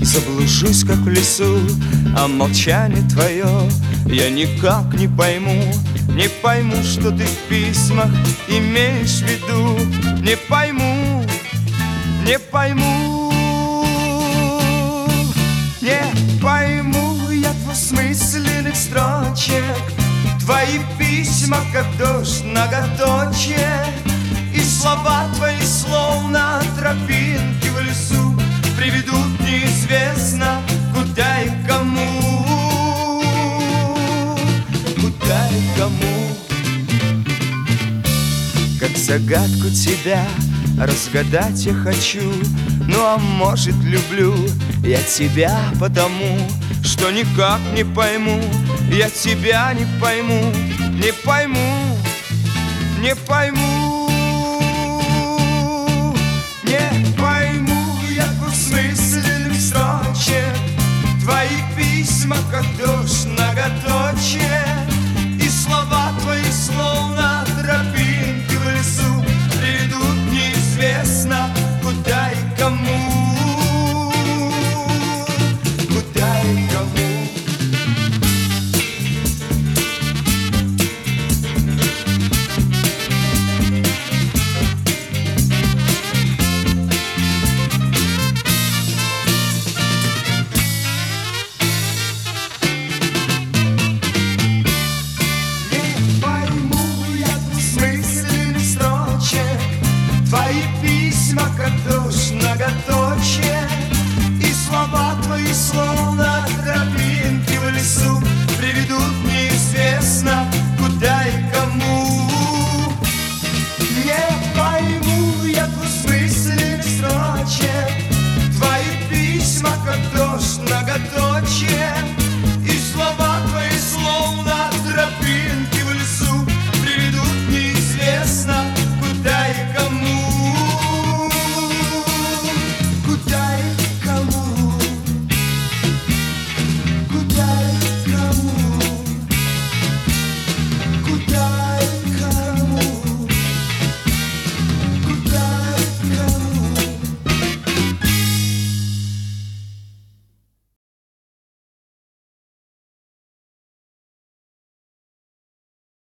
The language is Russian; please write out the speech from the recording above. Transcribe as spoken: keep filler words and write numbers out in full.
заблужусь, как в лесу, а молчание твое я никак не пойму. Не пойму, что ты в письмах имеешь в виду. Не пойму, не пойму, не пойму я двусмысленных строчек. Твои письма, как дождь, многоточие, и слова твои, словно тропинки в лесу, приведут неизвестно куда и кому. Куда и кому. Как загадку тебя разгадать я хочу. Ну а может люблю я тебя потому, что никак не пойму. Я тебя не пойму, не пойму, не пойму, не пойму я двусмысленных строчек. Твои письма, как дождь, многоточие,